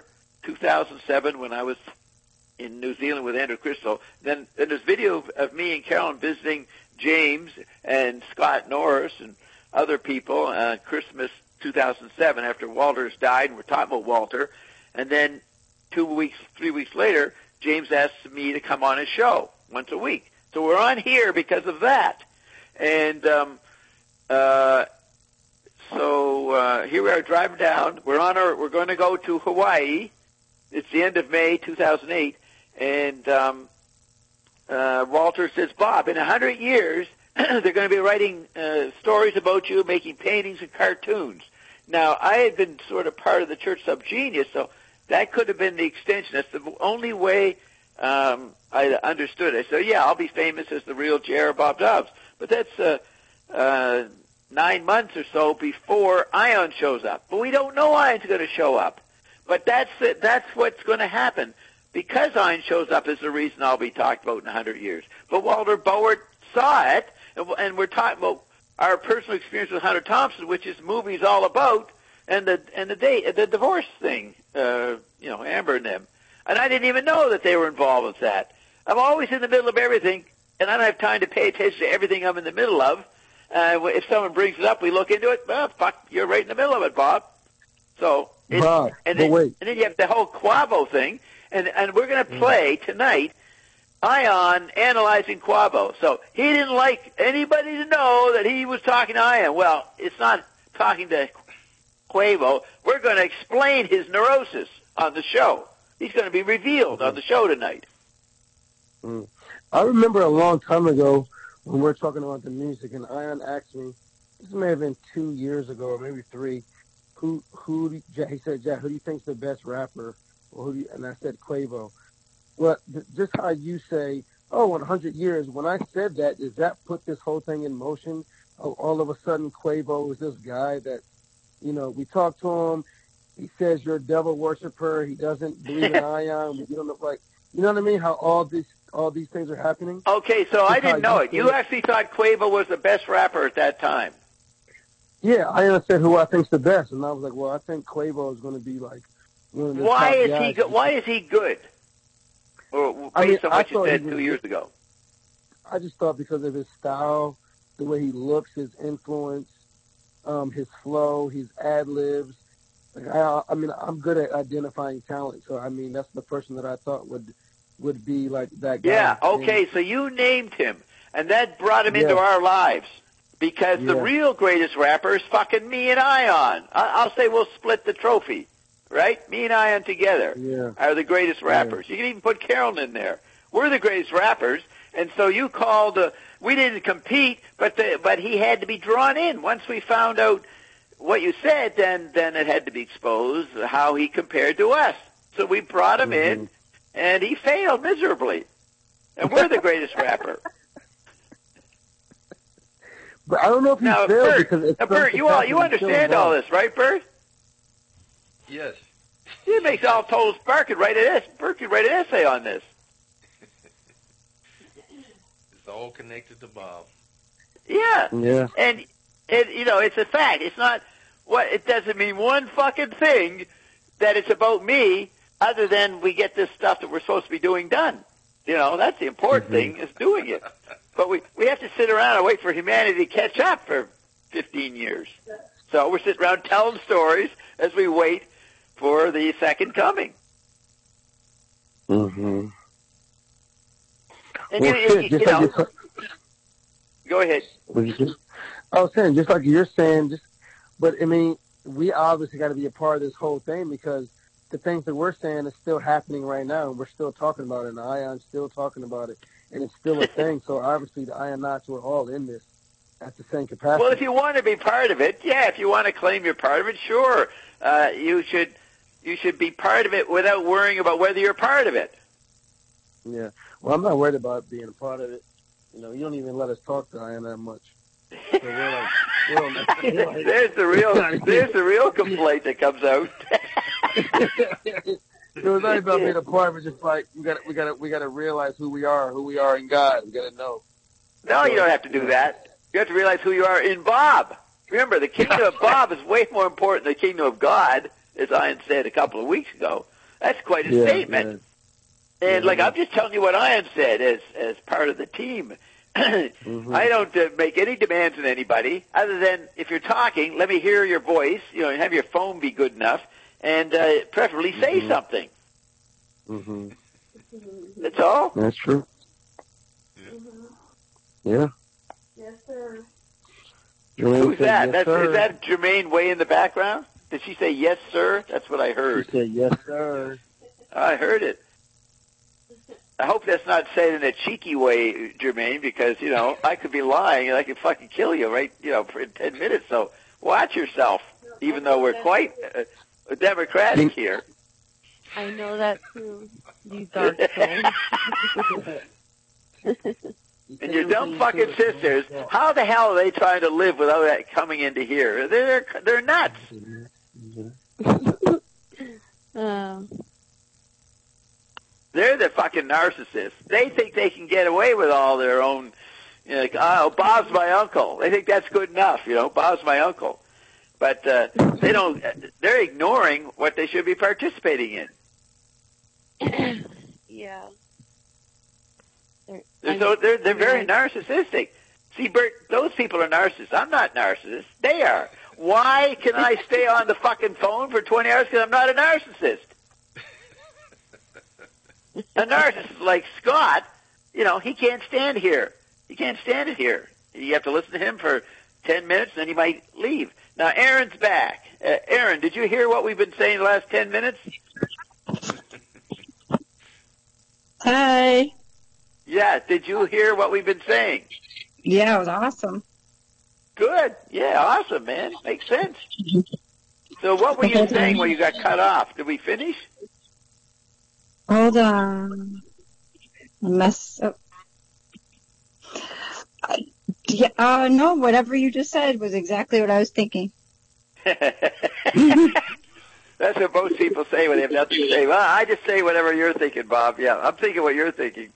2007 when I was in New Zealand with Andrew Crystal. Then there's video of me and Carolyn visiting James and Scott Norris and other people Christmas 2007 after Walter's died, and we're talking about Walter. And then 3 weeks later, James asked me to come on his show once a week. So we're on here because of that. And here we are driving down. We're going to go to Hawaii. It's the end of May 2008, and Walter says, Bob, in 100 years, they're going to be writing stories about you, making paintings and cartoons. Now, I had been sort of part of the Church Subgenius, so that could have been the extension. That's the only way I understood it. So, yeah, I'll be famous as the real J.R. Bob Dobbs. But that's 9 months or so before Ion shows up. But we don't know Ion's going to show up. But that's what's going to happen. Because Ion shows up is the reason I'll be talked about in 100 years. But Walter Bowart saw it, and we're talking about our personal experience with Hunter Thompson, which is movie's all about, and the divorce thing, Amber and them. And I didn't even know that they were involved with that. I'm always in the middle of everything, and I don't have time to pay attention to everything I'm in the middle of. If someone brings it up, we look into it. Well, fuck, you're right in the middle of it, Bob. So, Bob, and then you have the whole Quavo thing, and we're going to play tonight Ion analyzing Quavo. So he didn't like anybody to know that he was talking to Ion. Well, it's not talking to Quavo. We're going to explain his neurosis on the show. He's going to be revealed on the show tonight. I remember a long time ago when we were talking about the music, and Ion asked me, this may have been 2 years ago or maybe 3, he said, Jack, who do you think's the best rapper? And I said, Quavo. Well, just how you say, in 100 years, when I said that, does that put this whole thing in motion? All of a sudden, Quavo is this guy that, we talk to him. He says you're a devil worshiper. He doesn't believe in Ion. You don't look like, you know what I mean? How all these things are happening. Okay, so I didn't know it. You actually thought Quavo was the best rapper at that time. Yeah, Ion said who I think's the best, and I was like, well, I think Quavo is going to be like one of the Why top is guys. he good? Why is he good? Or based on what you said 2 years ago. I just thought because of his style, the way he looks, his influence, his flow, his ad libs. Like I'm good at identifying talent, so that's the person that I thought would be like that guy. Yeah. Okay. So you named him, and that brought him into our lives because the real greatest rapper is fucking me and Ion. I'll say we'll split the trophy, right? Me and Ion together are the greatest rappers. You can even put Carolyn in there. We're the greatest rappers, and so you called. We didn't compete, but he had to be drawn in. Once we found out what you said, then it had to be exposed how he compared to us. So we brought him in, and he failed miserably. And we're the greatest rapper. But I don't know if he failed Bert, because it's Bert, you understand all this, right, Bert? Yes. It makes all total Bert could write an essay on this. It's all connected to Bob. Yeah. Yeah. And it's a fact. It's not it doesn't mean one fucking thing that it's about me other than we get this stuff that we're supposed to be doing done. That's the important thing is doing it. But we have to sit around and wait for humanity to catch up for 15 years. So we're sitting around telling stories as we wait for the second coming. Mm-hmm. And go ahead. I was saying, just like you're saying, but we obviously got to be a part of this whole thing because the things that we're saying is still happening right now, and we're still talking about it, and Ion's still talking about it, and it's still a thing. So obviously the Ionauts were all in this at the same capacity. Well, if you want to be part of it, if you want to claim you're part of it, sure, you should be part of it without worrying about whether you're part of it. Yeah. Well, I'm not worried about being a part of it. You don't even let us talk to Ion that much. So there's the real complaint that comes out. It was not about being a part of it. Just like we got to realize who we are in God. We got to know. No, you don't have to do that. You have to realize who you are in Bob. Remember, the kingdom of Bob is way more important than the kingdom of God, as Ion said a couple of weeks ago. That's quite a statement. And I'm just telling you what Ion said as part of the team. I don't make any demands on anybody other than if you're talking, let me hear your voice, have your phone be good enough, and preferably say something. Mm-hmm. That's all. That's true. Yeah. Yes, sir. Who's that? Yes, Is that Jermaine way in the background? Did she say yes, sir? That's what I heard. She said yes, sir. I heard it. I hope that's not said in a cheeky way, Jermaine, because, I could be lying and I could fucking kill you for 10 minutes. So watch yourself, even though we're quite democratic here. I know that too, you dark soul. And your dumb fucking sisters, how the hell are they trying to live without that coming into here? They're nuts. They're the fucking narcissists. They think they can get away with all their own, Bob's my uncle. They think that's good enough, Bob's my uncle. But they're ignoring what they should be participating in. Yeah. They're very narcissistic. See, Bert, those people are narcissists. I'm not narcissist. They are. Why can I stay on the fucking phone for 20 hours? Because I'm not a narcissist. A narcissist like Scott, he can't stand here. He can't stand it here. You have to listen to him for 10 minutes, and then he might leave. Now, Aaron's back. Aaron, did you hear what we've been saying the last 10 minutes? Hi. Yeah, did you hear what we've been saying? Yeah, it was awesome. Good. Yeah, awesome, man. Makes sense. So what were you saying when you got cut off? Did we finish? Hold on. I messed up. No, whatever you just said was exactly what I was thinking. That's what most people say when they have nothing to say. Well, I just say whatever you're thinking, Bob. Yeah, I'm thinking what you're thinking.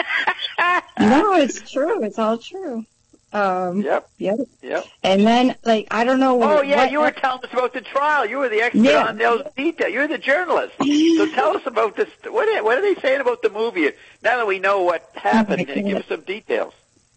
No, it's true. It's all true. Yep. And then, I don't know. Oh, yeah, you were telling us about the trial. You were the expert on those details. You're the journalist. So tell us about this. What are they saying about the movie? Now that we know what happened, give us some details.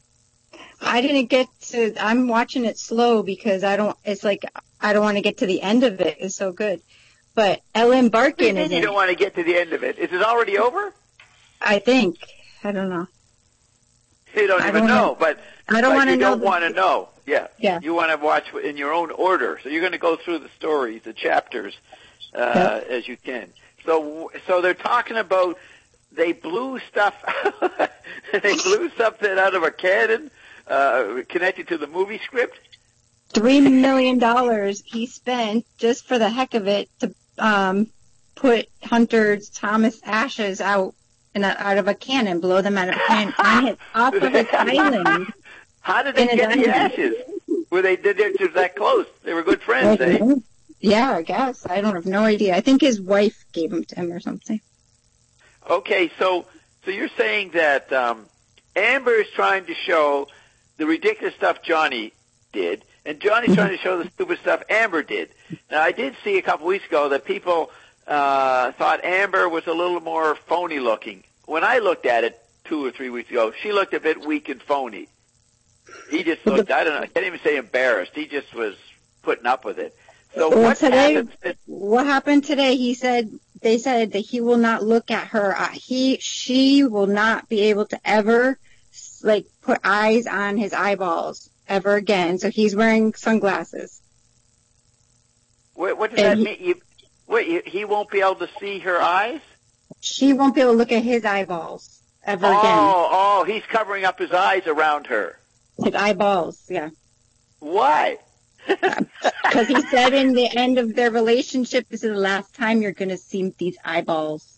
I didn't get to. I'm watching it slow because I don't want to get to the end of it. It's so good. But Ellen Barkin is. You don't want to get to the end of it. Is it already over? I think. I don't know. You don't even know, but I don't want to know. You don't want to know. Yeah. Yeah. You want to watch in your own order. So you're going to go through the stories, the chapters, as you can. So they're talking about they blew stuff. They blew something out of a cannon connected to the movie script. $3 million he spent just for the heck of it to put Hunter Thomas ashes out of a cannon, blow them out of a cannon off of an island. How did they get the ashes? Were they that close? They were good friends, eh? Yeah, I guess. I don't have no idea. I think his wife gave them to him or something. Okay, so you're saying that Amber is trying to show the ridiculous stuff Johnny did, and Johnny's trying to show the stupid stuff Amber did. Now, I did see a couple weeks ago that people thought Amber was a little more phony looking. When I looked at it 2 or 3 weeks ago, she looked a bit weak and phony. He just looked, I don't know, I can't even say embarrassed. He just was putting up with it. So what happened today? They said that he will not look at her. She will not be able to ever, put eyes on his eyeballs ever again. So he's wearing sunglasses. What does that mean? He won't be able to see her eyes? She won't be able to look at his eyeballs ever again. Oh, he's covering up his eyes around her. His eyeballs, yeah. Why? Because he said in the end of their relationship, this is the last time you're going to see these eyeballs.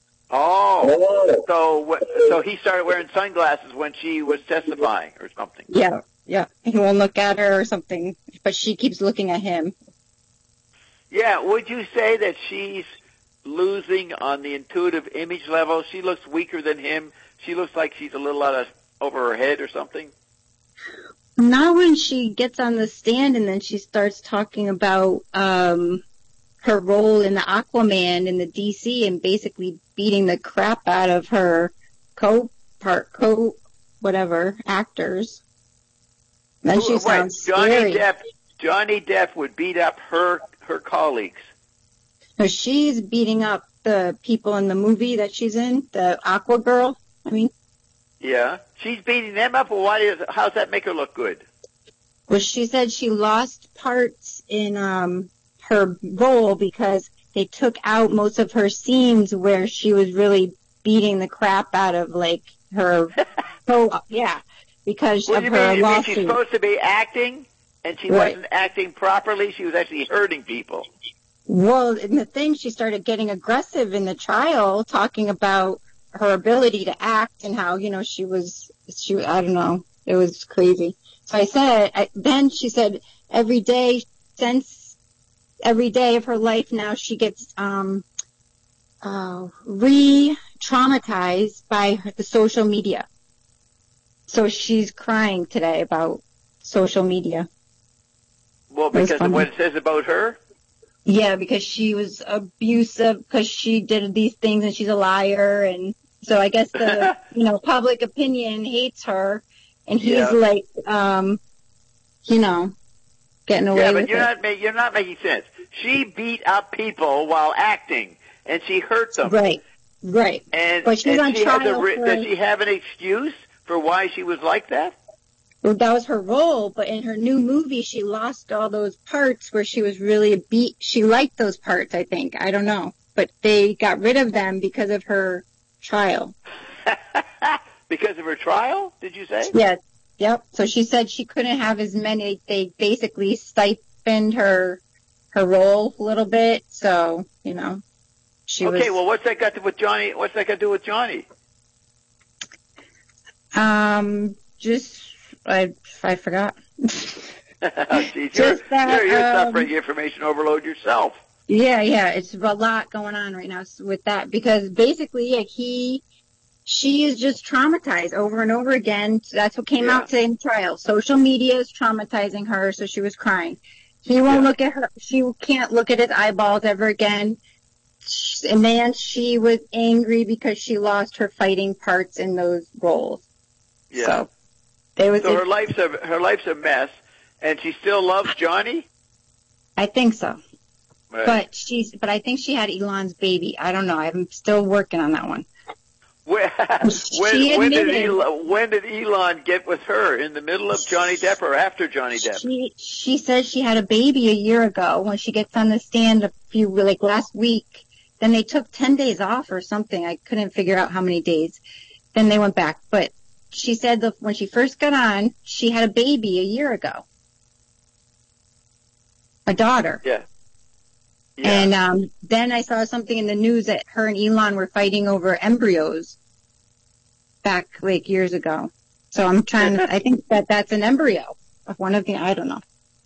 Oh, so he started wearing sunglasses when she was testifying or something. Yeah. He won't look at her or something, but she keeps looking at him. Yeah, would you say that she's losing on the intuitive image level? She looks weaker than him. She looks like she's a little over her head or something. Not when she gets on the stand and then she starts talking about her role in the Aquaman in the DC and basically beating the crap out of her actors. Then she sounds scary. Johnny Depp would beat up her colleagues. No, she's beating up the people in the movie that she's in, the Aqua Girl. I mean. Yeah, she's beating them up. Well, how's that make her look good? Well, she said she lost parts in her role because they took out most of her scenes where she was really beating the crap out of like her. Because of her lawsuit. You mean she's supposed to be acting, and she wasn't acting properly? She was actually hurting people. Well, in the thing, she started getting aggressive in the trial, talking about her ability to act and how, you know, she I don't know, it was crazy. So I said, then she said every day of her life now she gets re-traumatized by the social media. So she's crying today about social media. Well, because of what it says about her? Yeah, because she was abusive, because she did these things and she's a liar. And so I guess the, you know, public opinion hates her. And he's like, you know, getting away with it. Yeah, but you're not making sense. She beat up people while acting, and she hurt them. Right. And, but she's on trial does she have an excuse for why she was like that? Well, that was her role, but in her new movie, she lost all those parts where she was really she liked those parts, I think. I don't know. But they got rid of them because of her trial. Because of her trial, did you say? Yes. Yep. So she said she couldn't have as many. They basically stipend her role a little bit. So, you know, Okay, well, what's that got to do with Johnny? What's that got to do with Johnny? I forgot. Jeez, you're suffering information overload yourself. Yeah, it's a lot going on right now with that because basically, she is just traumatized over and over again. That's what came out today in the trial. Social media is traumatizing her, so she was crying. He won't look at her. She can't look at his eyeballs ever again. And then she was angry because she lost her fighting parts in those roles. Yeah. So her life's a mess, and she still loves Johnny? I think so. Right. But I think she had Elon's baby. I don't know. I'm still working on that one. When did Elon get with her? In the middle of Johnny Depp or after Johnny Depp? She says she had a baby a year ago when she gets on the stand last week. Then they took 10 days off or something. I couldn't figure out how many days. Then they went back. But she said that when she first got on, she had a baby a year ago. A daughter. Yeah. And then I saw something in the news that her and Elon were fighting over embryos back years ago. So I'm trying to, I think that's an embryo of one of the, I don't know.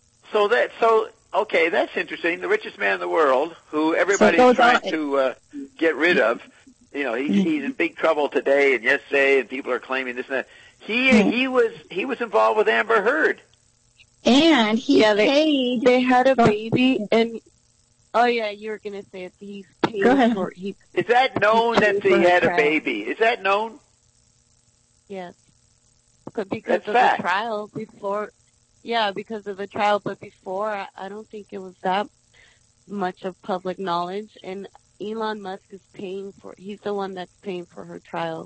Okay, that's interesting. The richest man in the world, who everybody's trying to get rid of. You know, he's in big trouble today and yesterday, and people are claiming this and that. He was involved with Amber Heard. And he paid. They had a baby, and you were gonna say it. He's paid for. Is that known that he had a baby? Is that known? Yes, because of the trial before. Yeah, because of the trial, but before, I don't think it was that much of public knowledge. And Elon Musk is he's the one that's paying for her trial.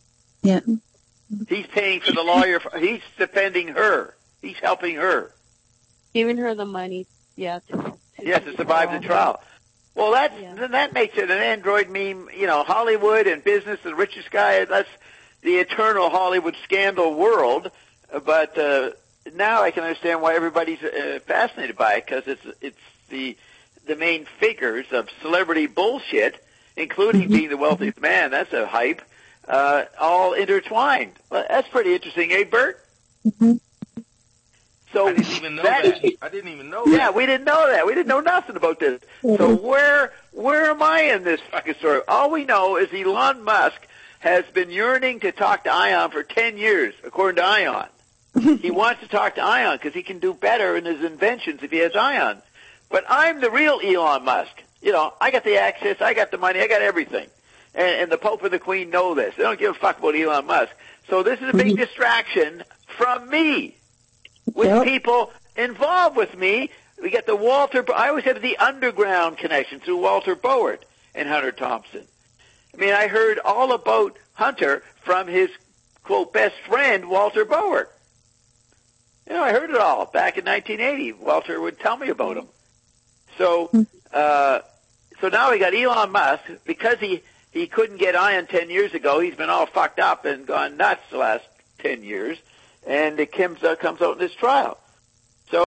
He's paying for the lawyer. He's defending her. He's helping her. Giving her the money, to survive the trial. Well, then that makes it an Android meme. You know, Hollywood and business, the richest guy, that's the eternal Hollywood scandal world. But now I can understand why everybody's fascinated by it, because it's the main figures of celebrity bullshit, including being the wealthiest man. That's a hype. All intertwined. Well, that's pretty interesting, eh, Bert? Mm-hmm. So I didn't even know that. I didn't even know that. Yeah, we didn't know that. We didn't know nothing about this. So where am I in this fucking story? All we know is Elon Musk has been yearning to talk to Ion for 10 years, according to Ion. He wants to talk to Ion because he can do better in his inventions if he has Ion. But I'm the real Elon Musk. You know, I got the access, I got the money, I got everything. And the Pope and the Queen know this. They don't give a fuck about Elon Musk. So this is a big distraction from me, with people involved with me. We get the I always have the underground connection through Walter Board and Hunter Thompson. I mean, I heard all about Hunter from his, quote, best friend, Walter Board. I heard it all back in 1980. Walter would tell me about them. So now we got Elon Musk, because he couldn't get iron 10 years ago. He's been all fucked up and gone nuts the last 10 years, and it comes out in this trial.